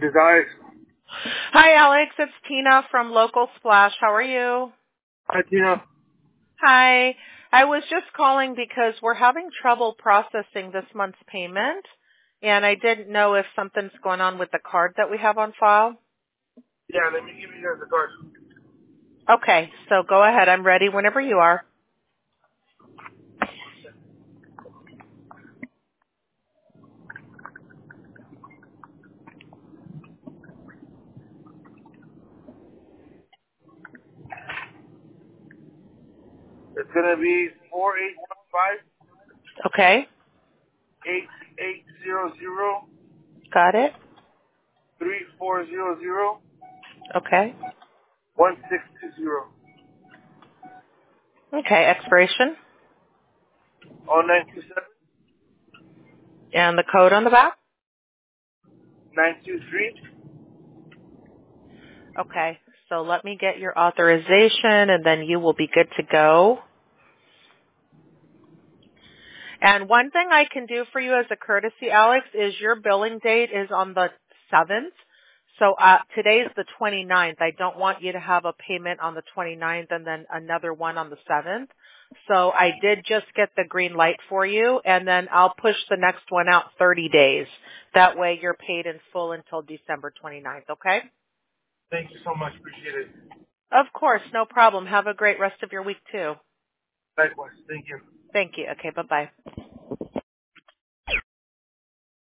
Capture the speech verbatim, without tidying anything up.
This Alex. Hi, Alex. It's Tina from Local Splash. How are you? Hi, Tina. Hi. I was just calling because we're having trouble processing this month's payment, and I didn't know if something's going on with the card that we have on file. Yeah, let me give you guys the card. Okay, so go ahead. I'm ready whenever you are. It's gonna be four eight one five Okay, eight eight zero zero got it. three four zero zero Okay. one six two zero. Okay, expiration Oh nine two seven and the code on the back. nine two three. Okay, so let me get your authorization, and then you will be good to go. And one thing I can do for you as a courtesy, Alex, is your billing date is on the seventh. So uh, today's the twenty-ninth. I don't want you to have a payment on the twenty-ninth and then another one on the seventh. So I did just get the green light for you, and then I'll push the next one out thirty days. That way you're paid in full until December twenty-ninth, okay? Thank you so much. Appreciate it. Of course, no problem. Have a great rest of your week, too. Likewise. Thank you. Thank you. Okay, bye-bye.